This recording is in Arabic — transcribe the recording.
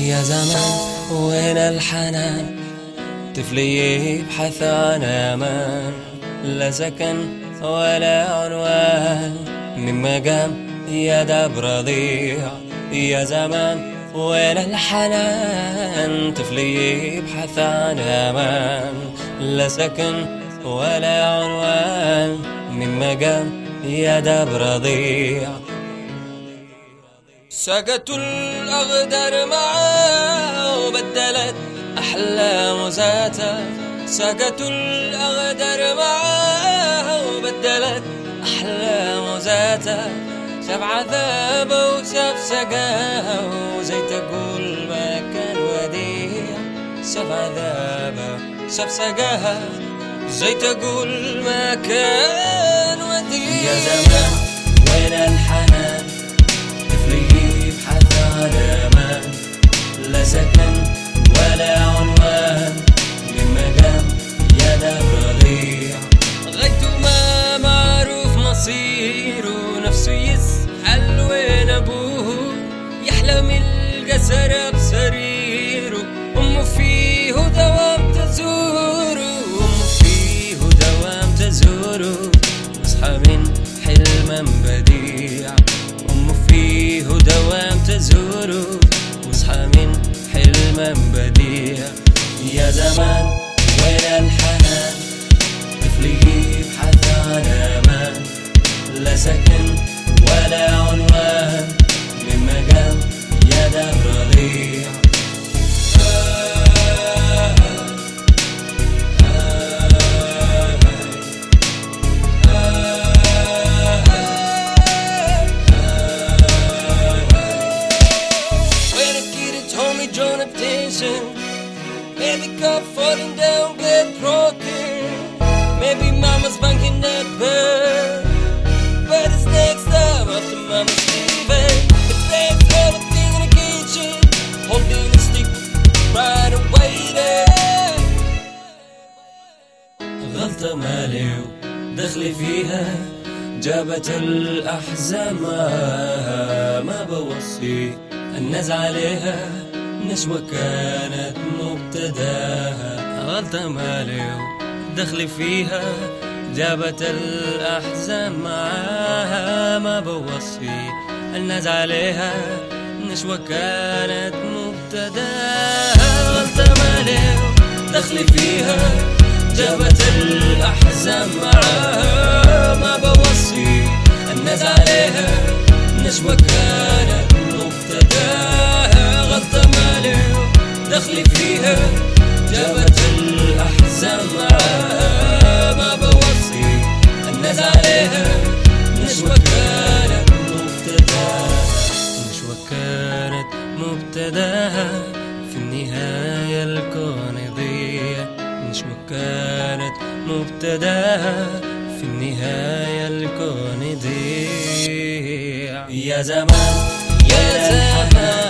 يا زمان وين الحنان؟ طفلي يبحث عن امان، لا سكن ولا عنوان من مقام يدب رضيع. يا زمان وين الحنان؟ طفلي يبحث عن امان، لا سكن ولا عنوان من مقام يدب رضيع. سقطوا الأغدار معاه وبدلت أحلام ذاته، سقطوا الأغدار معاه وبدلت أحلام ذاته. شاف عذابه وشاف سقاه وزي تقول ما كان وديع. شاف عذابه شاف سقاه زي تقول ما كان وديع. يا زمان وين الحنان؟ يبحث عن امان، لا سكن ولا عنوان من مقام يدب رضيع. غيته ما معروف مصيره، نفسه يسحل وين ابوه، يحلم يلقى سرى بسريره. امه فيه دوام تزوره، امه فيه دوام تزوره، واصحى من حلم بديع. فيه دوام تزوره واصحى من حلم بديع. يا زمان وين الحنان؟ طفلي يبحث عن امان، لا سكن ولا عنوان من مقام يدب رضيع. Drawn attention, maybe cup falling down, get broken. Maybe mama's banking that bird, but it's next time after mama's leaving. It's left everything in the kitchen, holding a stick, right and waiting. غلطة مالي ودخلي فيها، جابت الأحزان ما بوصي الناس عليها. نشوة كانت مبتداها، غلطة مالي ودخلي فيها، جابت الأحزان معاها. ما بوصي الناس عليها، نشوة كانت مبتداها. غلطة مالي ودخلي فيها، جابت الأحزان معاها. ما بوصي الناس عليها، نشوة كانت مبتداها. غلطة مالي دخلي فيها، جابت الأحزان معاها. ما بوصي الناس عليها، نشوة كانت مبتداها. نشوة كانت مبتداها، في النهاية الكون يضيع. نشوة كانت مبتداها، في النهاية الكون يضيع. يا زمان يا زمان